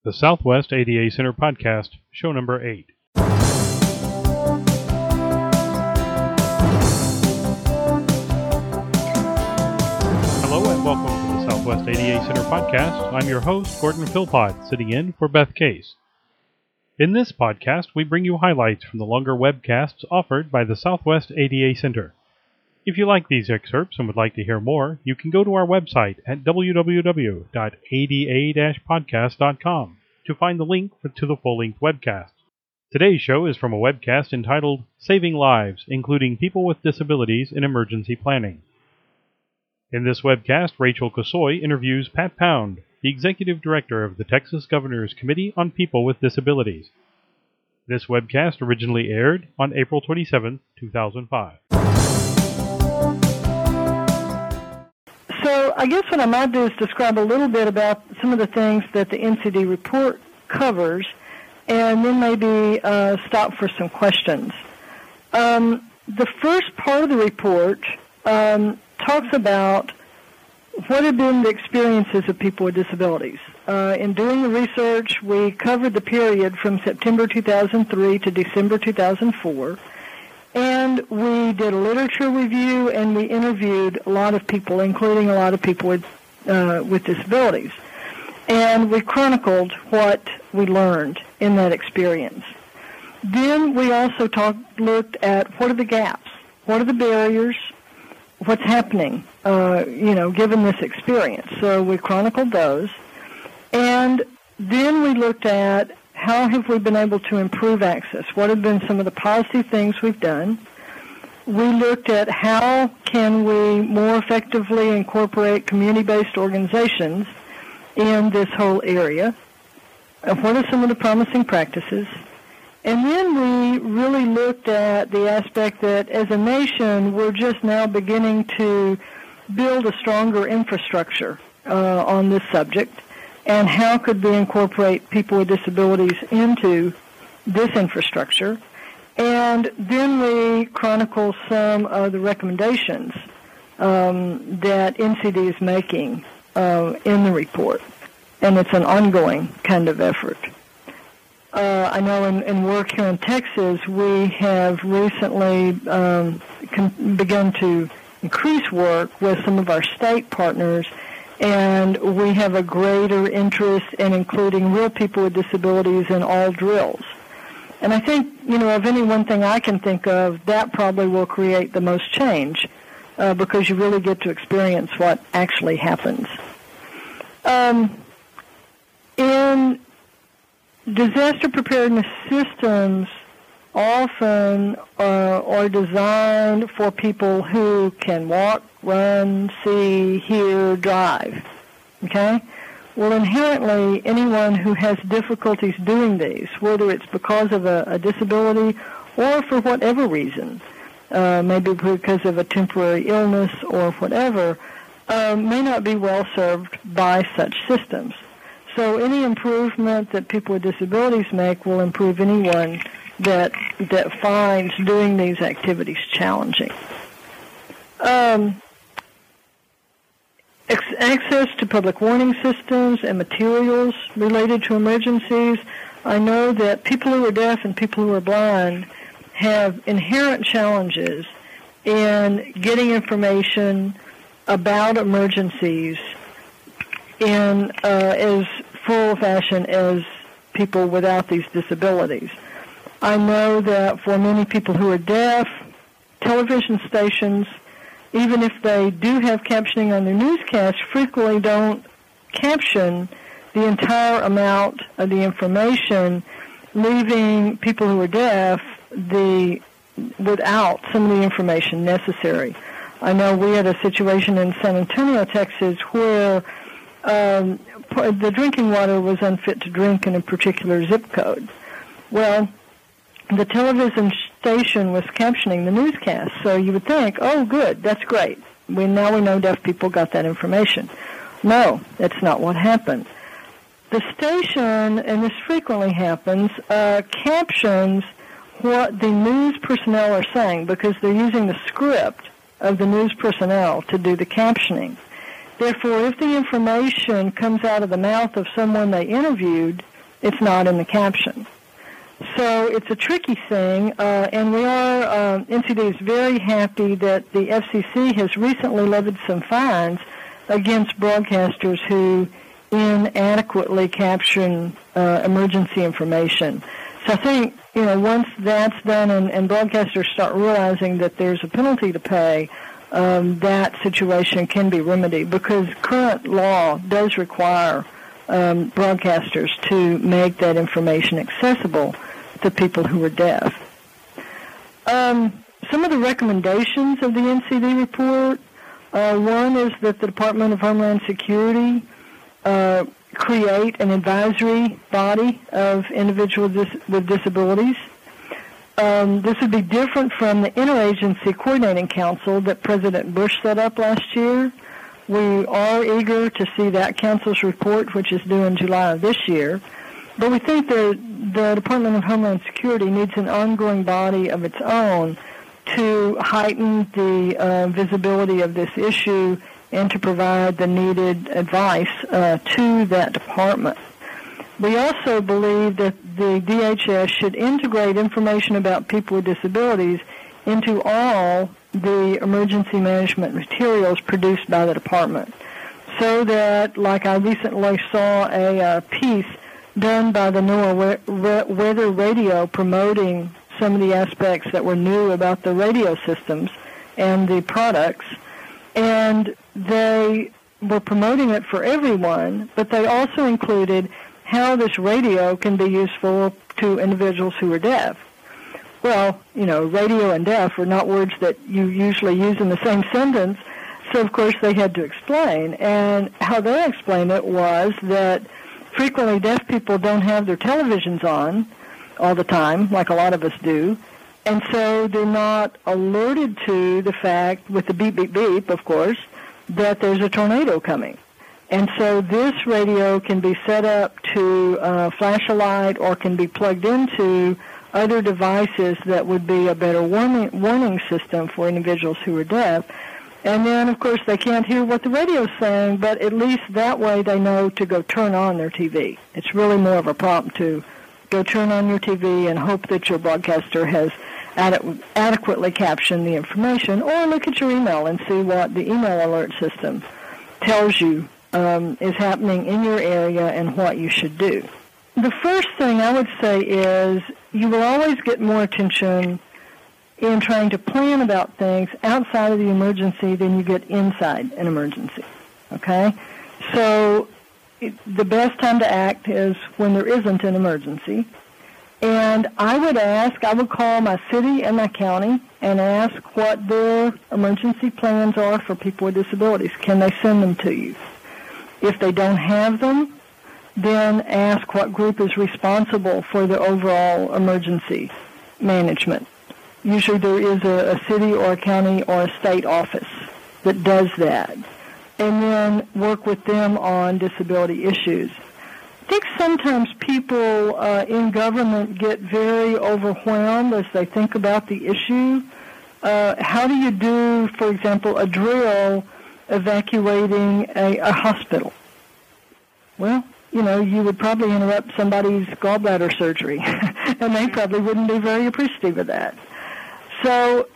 The Southwest ADA Center Podcast, show number 8. Hello and welcome to the Southwest ADA Center Podcast. I'm your host, Gordon Philpott, sitting in for Beth Case. In this podcast, we bring you highlights from the longer webcasts offered by the Southwest ADA Center. If you like these excerpts and would like to hear more, you can go to our website at www.ada-podcast.com to find the link to the full-length webcast. Today's show is from a webcast entitled Saving Lives, Including People with Disabilities in Emergency Planning. In this webcast, Rachel Kasoy interviews Pat Pound, the Executive Director of the Texas Governor's Committee on People with Disabilities. This webcast originally aired on April 27, 2005. So I guess what I might do is describe a little bit about some of the things that the NCD report covers, and then maybe stop for some questions. The first part of the report talks about what have been the experiences of people with disabilities. In doing the research, we covered the period from September 2003 to December 2004. And we did a literature review, and we interviewed a lot of people, including a lot of people with disabilities. And we chronicled what we learned in that experience. Then we also looked at what are the gaps, what are the barriers, what's happening, given this experience. So we chronicled those. And then we looked at how have we been able to improve access? What have been some of the positive things we've done? We looked at how can we more effectively incorporate community-based organizations in this whole area? What are some of the promising practices? And then we really looked at the aspect that as a nation, we're just now beginning to build a stronger infrastructure on this subject. And how could we incorporate people with disabilities into this infrastructure? And then we chronicle some of the recommendations that NCD is making in the report. And it's an ongoing kind of effort. I know in work here in Texas, we have recently begun to increase work with some of our state partners, and we have a greater interest in including real people with disabilities in all drills. And I think, of any one thing I can think of, that probably will create the most change because you really get to experience what actually happens. In disaster preparedness systems, often are designed for people who can walk, run, see, hear, drive. Okay? Well, inherently, anyone who has difficulties doing these, whether it's because of a disability or for whatever reason, maybe because of a temporary illness or whatever, may not be well served by such systems. So any improvement that people with disabilities make will improve anyone that finds doing these activities challenging. Access to public warning systems and materials related to emergencies. I know that people who are deaf and people who are blind have inherent challenges in getting information about emergencies in as full fashion as people without these disabilities. I know that for many people who are deaf, television stations, even if they do have captioning on their newscasts, frequently don't caption the entire amount of the information, leaving people who are deaf without some of the information necessary. I know we had a situation in San Antonio, Texas, where the drinking water was unfit to drink in a particular zip code. Well, the television station was captioning the newscast, so you would think, oh, good, that's great. Now we know deaf people got that information. No, that's not what happened. The station, and this frequently happens, captions what the news personnel are saying because they're using the script of the news personnel to do the captioning. Therefore, if the information comes out of the mouth of someone they interviewed It's not in the caption. So it's a tricky thing, and NCD is very happy that the FCC has recently levied some fines against broadcasters who inadequately caption emergency information. So I think, once that's done and broadcasters start realizing that there's a penalty to pay, that situation can be remedied, because current law does require broadcasters to make that information accessible to people who are deaf. Some of the recommendations of the NCD report, one is that the Department of Homeland Security create an advisory body of individuals with disabilities. This would be different from the Interagency Coordinating Council that President Bush set up last year. We are eager to see that council's report, which is due in July of this year. But we think the Department of Homeland Security needs an ongoing body of its own to heighten the visibility of this issue and to provide the needed advice to that department. We also believe that the DHS should integrate information about people with disabilities into all the emergency management materials produced by the department, so that, like I recently saw a piece done by the NOAA Weather Radio promoting some of the aspects that were new about the radio systems and the products, and they were promoting it for everyone, but they also included how this radio can be useful to individuals who are deaf. Well, radio and deaf are not words that you usually use in the same sentence, so of course they had to explain. And how they explained it was that frequently deaf people don't have their televisions on all the time, like a lot of us do, and so they're not alerted to the fact, with the beep, beep, beep, of course, that there's a tornado coming. And so this radio can be set up to flash a light or can be plugged into other devices that would be a better warning system for individuals who are deaf. And then, of course, they can't hear what the radio's saying, but at least that way they know to go turn on their TV. It's really more of a prompt to go turn on your TV and hope that your broadcaster has adequately captioned the information, or look at your email and see what the email alert system tells you is happening in your area and what you should do. The first thing I would say is you will always get more attention in trying to plan about things outside of the emergency than you get inside an emergency, okay? So the best time to act is when there isn't an emergency. And I would call my city and my county and ask what their emergency plans are for people with disabilities. Can they send them to you? If they don't have them, then ask what group is responsible for the overall emergency management. Usually there is a city or a county or a state office that does that. And then work with them on disability issues. I think sometimes people in government get very overwhelmed as they think about the issue. How do you do, for example, a drill evacuating a hospital? Well, you would probably interrupt somebody's gallbladder surgery, and they probably wouldn't be very appreciative of that. So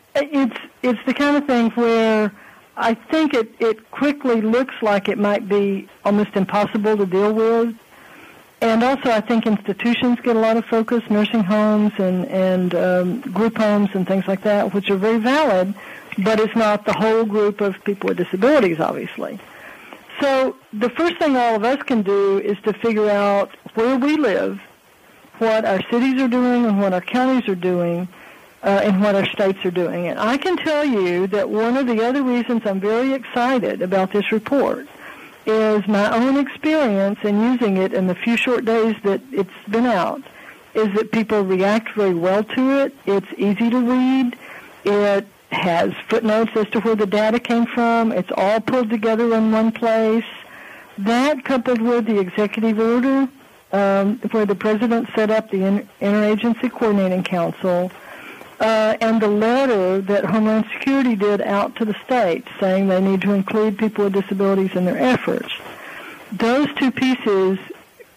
it's the kind of thing where I think it quickly looks like it might be almost impossible to deal with. And also I think institutions get a lot of focus, nursing homes and group homes and things like that, which are very valid, but it's not the whole group of people with disabilities, obviously. So the first thing all of us can do is to figure out where we live, what our cities are doing and what our counties are doing, and what our states are doing. And I can tell you that one of the other reasons I'm very excited about this report is my own experience in using it in the few short days that it's been out, is that people react very well to it. It's easy to read. It has footnotes as to where the data came from. It's all pulled together in one place. That, coupled with the executive order where the president set up the Interagency Coordinating Council, and the letter that Homeland Security did out to the states saying they need to include people with disabilities in their efforts. Those two pieces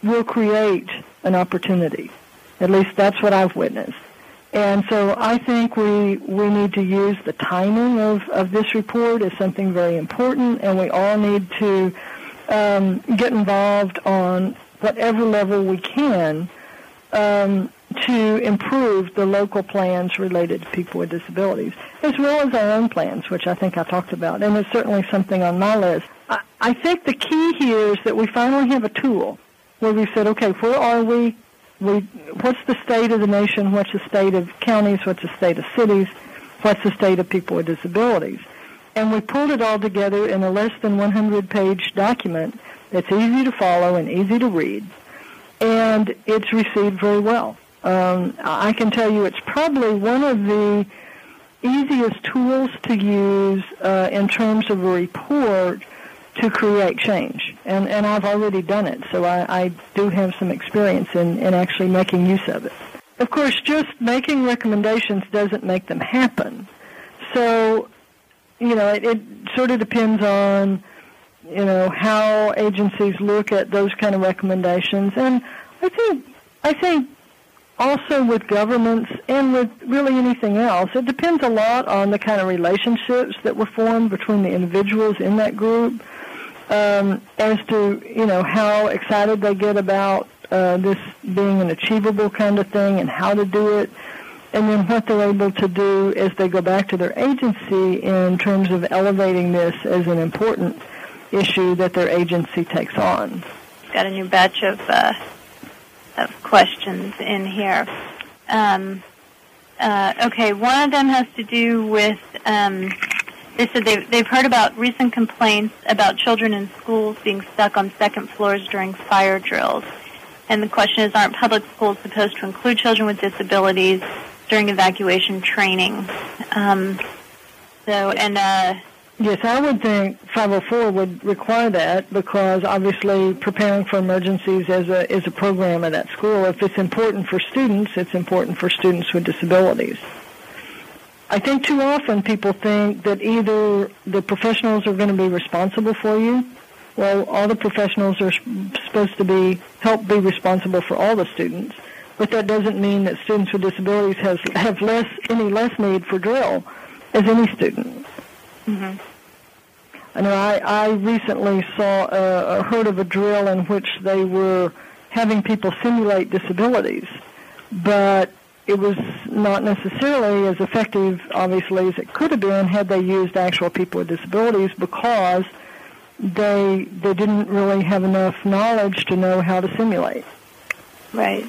will create an opportunity. At least that's what I've witnessed. And so I think we need to use the timing of this report as something very important, and we all need to get involved on whatever level we can to improve the local plans related to people with disabilities, as well as our own plans, which I think I talked about, and it's certainly something on my list. I think the key here is that we finally have a tool where we said, okay, where are we? What's the state of the nation? What's the state of counties? What's the state of cities? What's the state of people with disabilities? And we pulled it all together in a less than 100-page document that's easy to follow and easy to read, and it's received very well. I can tell you it's probably one of the easiest tools to use in terms of a report to create change. And I've already done it, so I do have some experience in actually making use of it. Of course, just making recommendations doesn't make them happen. So, it sort of depends on, how agencies look at those kind of recommendations. And I think also with governments and with really anything else, it depends a lot on the kind of relationships that were formed between the individuals in that group, as to, how excited they get about this being an achievable kind of thing and how to do it, and then what they're able to do as they go back to their agency in terms of elevating this as an important issue that their agency takes on. Got a new batch of questions in here. Okay, one of them has to do with, they said they've heard about recent complaints about children in schools being stuck on second floors during fire drills. And the question is, aren't public schools supposed to include children with disabilities during evacuation training? Yes, I would think 504 would require that, because obviously preparing for emergencies is a program at that school. If it's important for students, it's important for students with disabilities. I think too often people think that either the professionals are going to be responsible for you. Well, all the professionals are supposed to help be responsible for all the students, but that doesn't mean that students with disabilities have any less need for drill as any student. Mm-hmm. I know I recently heard of a drill in which they were having people simulate disabilities, but it was not necessarily as effective, obviously, as it could have been had they used actual people with disabilities, because they didn't really have enough knowledge to know how to simulate. Right.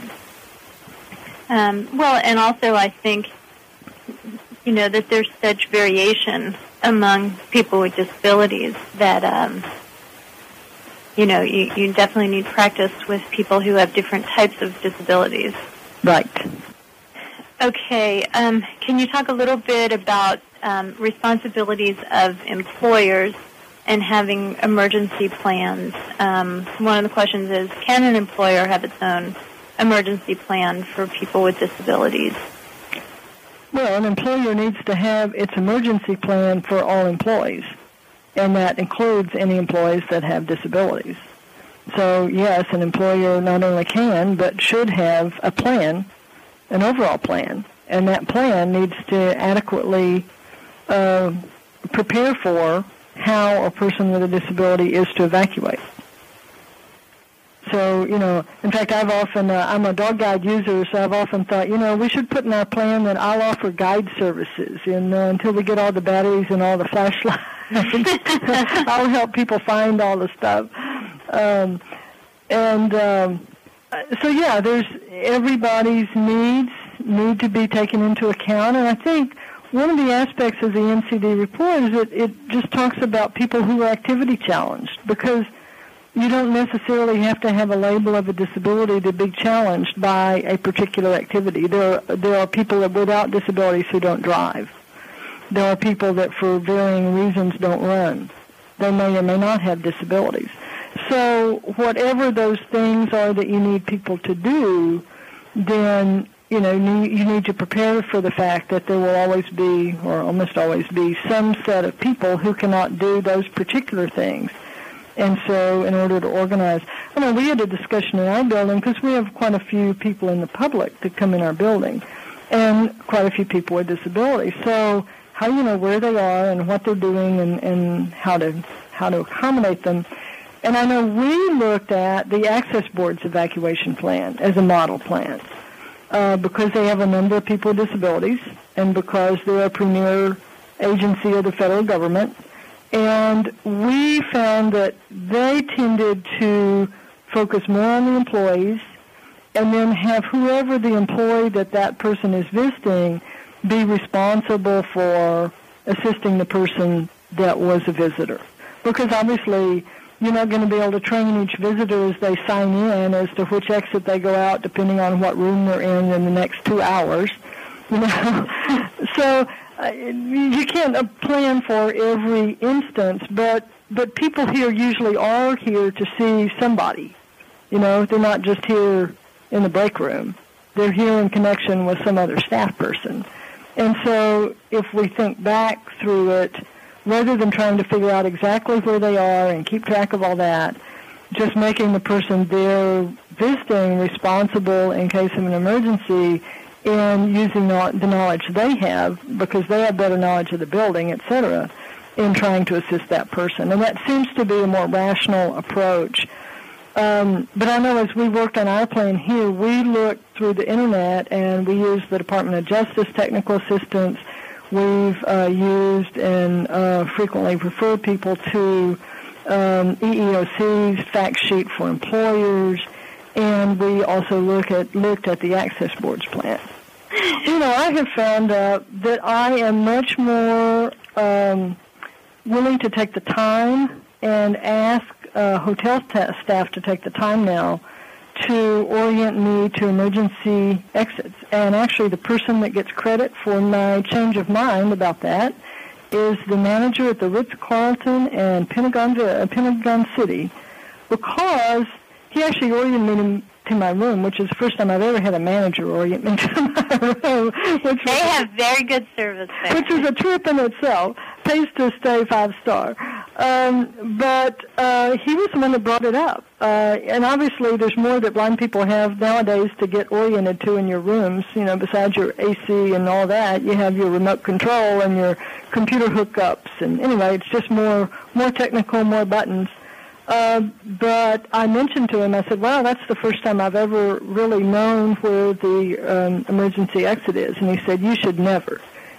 Well, and also I think, that there's such variation among people with disabilities that, you definitely need practice with people who have different types of disabilities. Right. Okay. Can you talk a little bit about responsibilities of employers and having emergency plans? One of the questions is, can an employer have its own emergency plan for people with disabilities? Well, an employer needs to have its emergency plan for all employees, and that includes any employees that have disabilities. So, yes, an employer not only can, but should have a plan, an overall plan, and that plan needs to adequately prepare for how a person with a disability is to evacuate. So, in fact, I'm a dog guide user, so I've often thought, we should put in our plan that I'll offer guide services until we get all the batteries and all the flashlights. I'll help people find all the stuff. So, yeah, there's everybody's needs need to be taken into account, and I think one of the aspects of the NCD report is that it just talks about people who are activity challenged, because you don't necessarily have to have a label of a disability to be challenged by a particular activity. There are people without disabilities who don't drive. There are people that for varying reasons don't run. They may or may not have disabilities. So whatever those things are that you need people to do, then you need to prepare for the fact that there will always be, or almost always be, some set of people who cannot do those particular things. And so in order to organize, we had a discussion in our building because we have quite a few people in the public that come in our building and quite a few people with disabilities. So how do you know where they are and what they're doing and how to accommodate them? And I know we looked at the Access Board's evacuation plan as a model plan because they have a number of people with disabilities and because they're a premier agency of the federal government. And we found that they tended to focus more on the employees and then have whoever the employee that person is visiting be responsible for assisting the person that was a visitor. Because obviously you're not going to be able to train each visitor as they sign in as to which exit they go out depending on what room they're in the next 2 hours. So you can't plan for every instance, but people here usually are here to see somebody. They're not just here in the break room. They're here in connection with some other staff person. And so if we think back through it, rather than trying to figure out exactly where they are and keep track of all that, just making the person there visiting responsible in case of an emergency and using the knowledge they have, because they have better knowledge of the building, et cetera, in trying to assist that person. And that seems to be a more rational approach. But I know as we worked on our plan here, we looked through the Internet and we used the Department of Justice technical assistance. We've used and frequently refer people to EEOC's fact sheet for employers, and we also looked at the Access Board's plan. I have found out that I am much more willing to take the time and ask hotel staff to take the time now to orient me to emergency exits. And actually the person that gets credit for my change of mind about that is the manager at the Ritz-Carlton and Pentagon City, because he actually oriented me to my room, which is the first time I've ever had a manager orient me to my room. They have very good service there. Which is a trip in itself. Pays to stay 5-star. But he was the one that brought it up. And obviously there's more that blind people have nowadays to get oriented to in your rooms. Besides your AC and all that, you have your remote control and your computer hookups. And anyway, it's just more technical, more buttons. But I mentioned to him, I said, wow, that's the first time I've ever really known where the emergency exit is. And he said, you should never,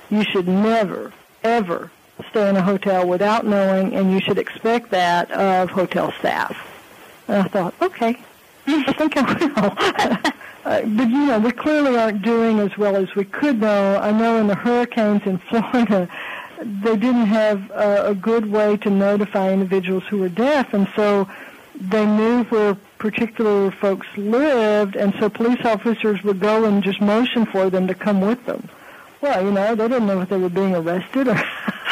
ever stay in a hotel without knowing, and you should expect that of hotel staff. And I thought, okay, I think I will. But, we clearly aren't doing as well as we could, though. I know in the hurricanes in Florida, they didn't have a good way to notify individuals who were deaf, and so they knew where particular folks lived, and so police officers would go and just motion for them to come with them. Well, they didn't know if they were being arrested or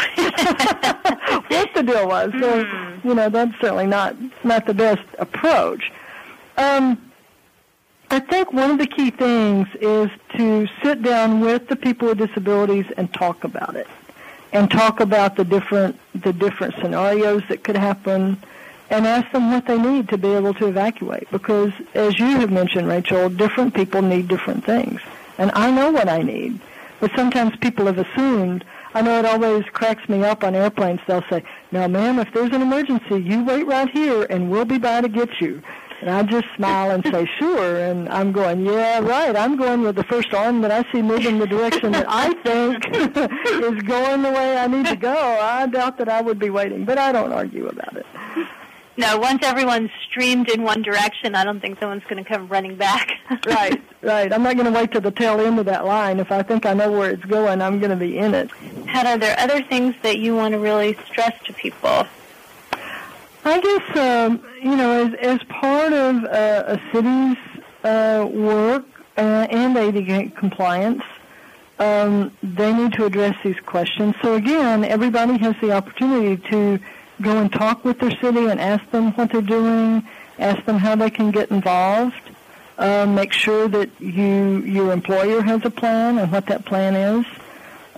what the deal was. So, that's certainly not the best approach. I think one of the key things is to sit down with the people with disabilities and talk about it. And talk about the different scenarios that could happen, and ask them what they need to be able to evacuate. Because, as you have mentioned, Rachel, different people need different things, and I know what I need. But sometimes people have assumed. I know it always cracks me up on airplanes. They'll say, "Now, ma'am, if there's an emergency, you wait right here, and we'll be by to get you." And I just smile and say, sure, and I'm going, yeah, right, I'm going with the first arm that I see moving the direction that I think is going the way I need to go. I doubt that I would be waiting, but I don't argue about it. No, once everyone's streamed in one direction, I don't think someone's going to come running back. Right. I'm not going to wait to the tail end of that line. If I think I know where it's going, I'm going to be in it. Are there other things that you want to really stress to people? I guess, as part of a city's work and ADA compliance, they need to address these questions. So again, everybody has the opportunity to go and talk with their city and ask them what they're doing, ask them how they can get involved, make sure that your employer has a plan and what that plan is.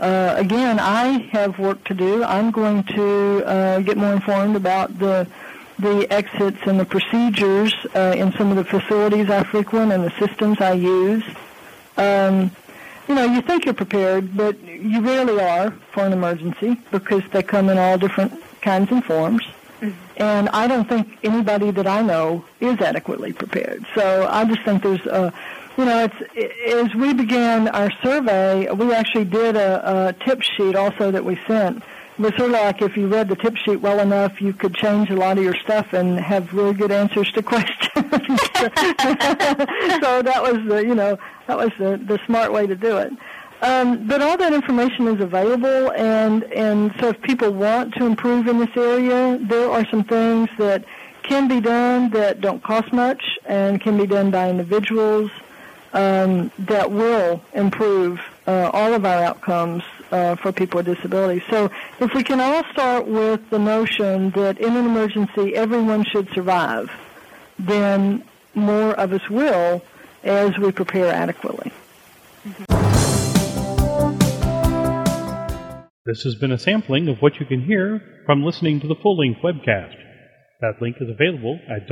Again, I have work to do. I'm going to get more informed about the the exits and the procedures in some of the facilities I frequent and the systems I use. You think you're prepared, but you rarely are for an emergency because they come in all different kinds and forms. And I don't think anybody that I know is adequately prepared. So I just think there's as we began our survey, we actually did a tip sheet also that we sent. It was sort of like if you read the tip sheet well enough, you could change a lot of your stuff and have really good answers to questions. So that was the smart way to do it. But all that information is available, and so if people want to improve in this area, there are some things that can be done that don't cost much and can be done by individuals that will improve all of our outcomes for people with disabilities. So if we can all start with the notion that in an emergency everyone should survive, then more of us will as we prepare adequately. This has been a sampling of what you can hear from listening to the full-length webcast. That link is available at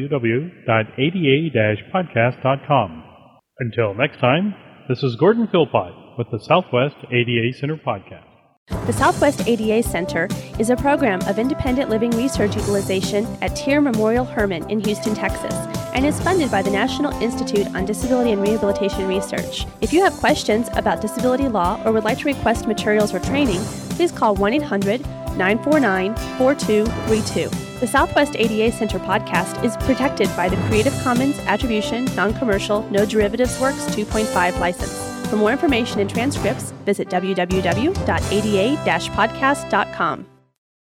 www.ada-podcast.com. Until next time, this is Gordon Philpott with the Southwest ADA Center Podcast. The Southwest ADA Center is a program of independent living research utilization at Tier Memorial Hermann in Houston, Texas, and is funded by the National Institute on Disability and Rehabilitation Research. If you have questions about disability law or would like to request materials or training, please call 1-800-949-4232. The Southwest ADA Center podcast is protected by the Creative Commons Attribution, Non-Commercial, No Derivatives Works 2.5 license. For more information and transcripts, visit www.ada-podcast.com.